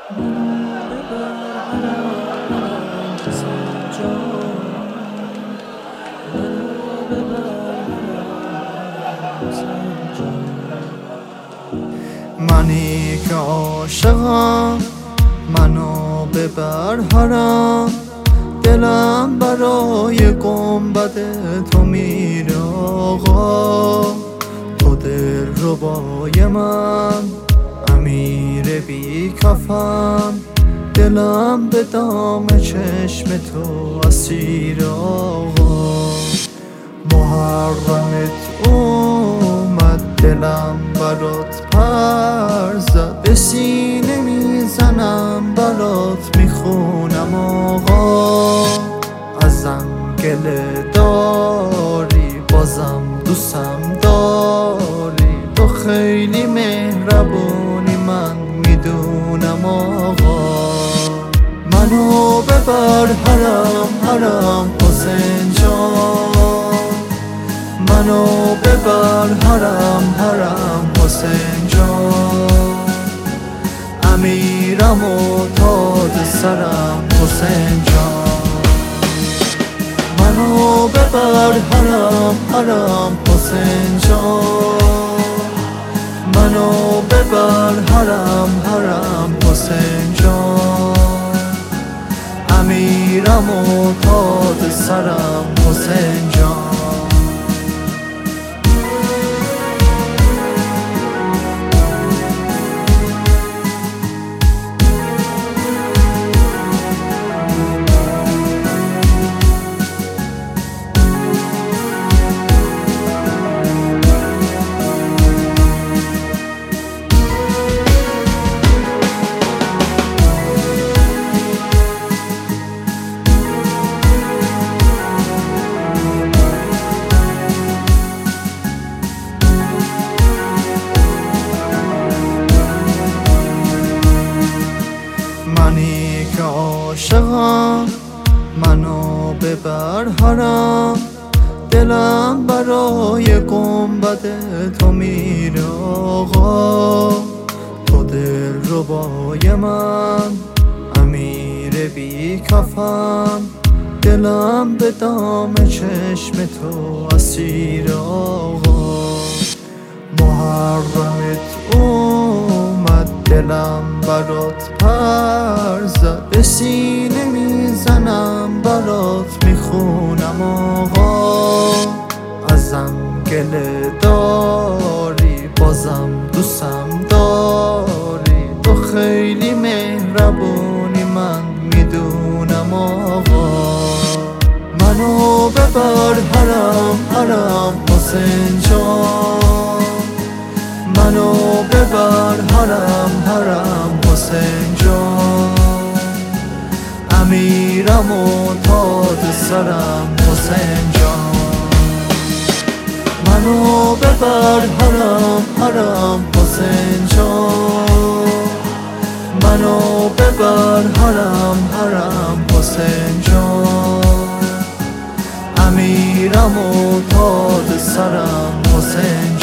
منو ببر حرم حسین جان، منو ببر حرم حسین جان. منی که عاشقم منو ببر حرم، دلم برای گنبد تو میره آقا. تو دلربای من، امیر بی کفم، دلم به دام چشم تو اسیر آقا. محرمت اومد دلم برات پر زد، به سینه میزنم برات میخونم آقا. ازم گله داری بازم دوستم داری، تو خیلی مهربونی من میدونم آقا. منو ببر حرم حرم حسین جان، منو ببر حرم حرم حسین جان. امیرم و تاج سرم حسین جان. منو ببر حرم حرم حسین جان، منو ببر حرم حرم حسین جان. امیرم و تاج سرم حسین جان. منی که عاشقم منو ببر حرم، دلم برای گنبد تو میره آقا. تو دلربای من، امیر بی کفم، دلم به دام چشم تو اسیر آقا. محرمت اومد دلم برات پر زد، به سینه میزنم برات میخونم آقا. ازم گله داری بازم دوستم داری، تو خیلی مهربونی من میدونم آقا. منو ببر حرم حرم حسین جان، منو ببر حرم حرم حسین جان. امیرم و تاج سرم حسین جان. منو ببر حرم حرم حسین جان، منو ببر حرم حرم حسین جان. امیرم و تاج سرم حسین